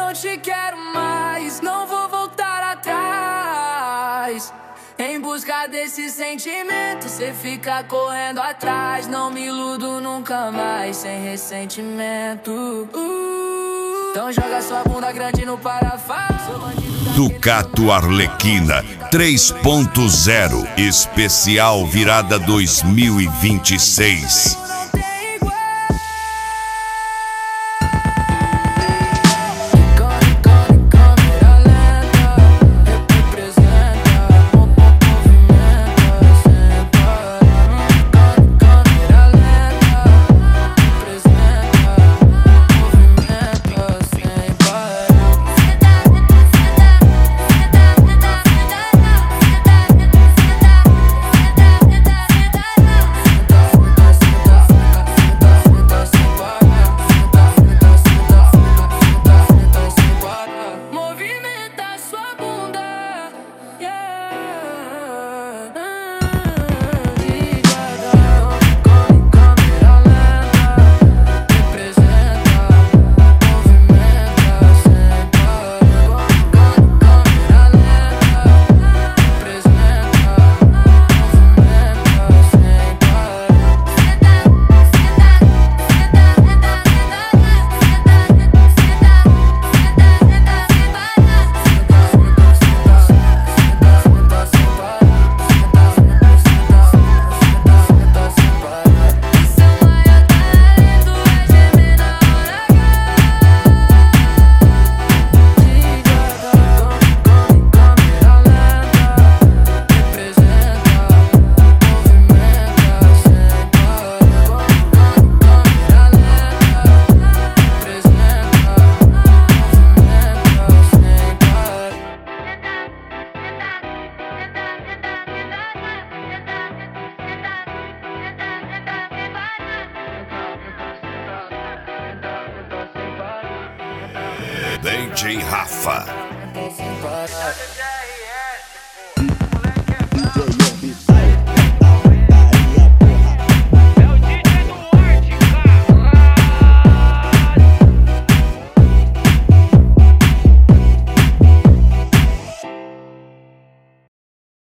não te quero mais, não vou voltar atrás. Em busca desse sentimento, cê fica correndo atrás. Não me iludo nunca mais, sem ressentimento. Então joga sua bunda grande no parafuso. Ducato Arlequina 3.0 Especial Virada 2026. DJ Rafa.